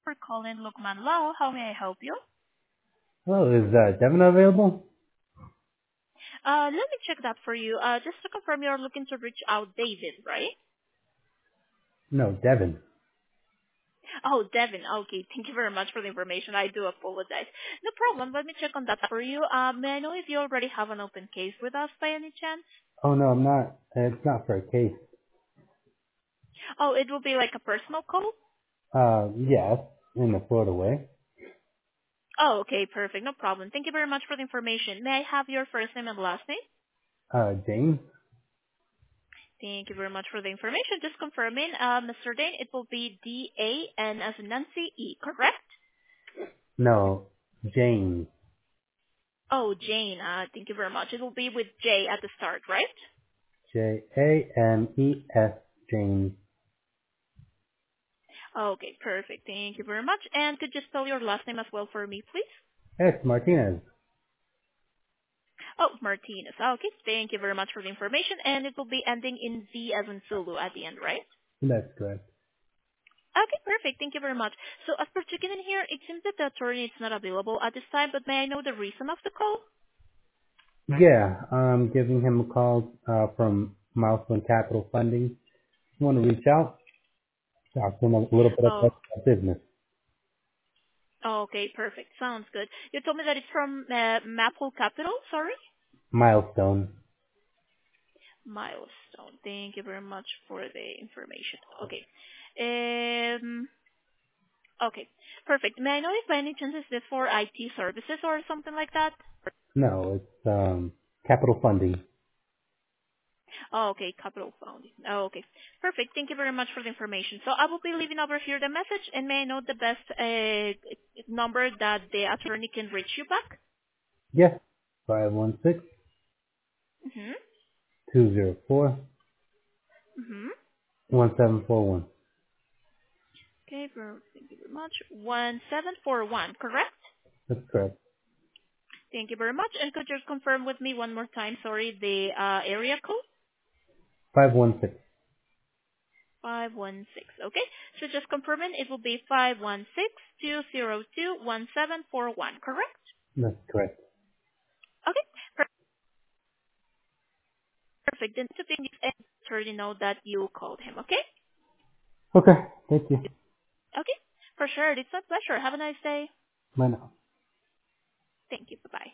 for calling Lukman Lao. How may I help you? Hello, is Devin available? Let me check that for you. Just to confirm, you're looking to reach out David, right? No, Devin. Oh, Devin. Okay, thank you very much for the information. I do apologize. No problem. Let me check on that for you. May I know if you already have an open case with us by any chance? Oh no, I'm not. It's not for a case. Oh, it will be like a personal call? Yes, in the Florida way. Oh, okay, perfect. No problem. Thank you very much for the information. May I have your first name and last name? James? Thank you very much for the information. Just confirming, Mr. Dane, it will be D-A-N as in Nancy E, correct? No, James. Oh, Jane. Thank you very much. It will be with J at the start, right? James. James. Okay, perfect. Thank you very much. And could you spell your last name as well for me, please? Yes, Martinez. Oh, Martinez. Okay, thank you very much for the information. And it will be ending in Z as in Zulu at the end, right? That's correct. Okay, perfect. Thank you very much. So as per checking in here, it seems that the attorney is not available at this time, but may I know the reason of the call? Yeah, I'm giving him a call from Milestone Capital Funding. Just want to reach out, talk to him a little bit Oh, about business. okay, perfect. Sounds good. You told me that it's from Maple Capital, sorry? Milestone. Milestone. Thank you very much for the information. Okay. Um, okay, perfect. May I know if by any chance is this for IT services or something like that? No, it's Capital Funding. Oh, okay, capital founding. Oh, okay, perfect. Thank you very much for the information. So I will be leaving over here the message, and may I know the best number that the attorney can reach you back? Yes, 516 Mm-hmm. 204 Mm-hmm. 1741. Okay, thank you very much. 1741, correct? That's correct. Thank you very much. And could you just confirm with me one more time, sorry, the area code? 516. 516. Okay. So just confirming, it will be 516-202-1741, correct? That's correct. Okay. Perfect. Then to be sure you know that you called him, okay? Okay. Thank you. Okay. For sure. It's my pleasure. Have a nice day. Bye now. Thank you. Bye-bye.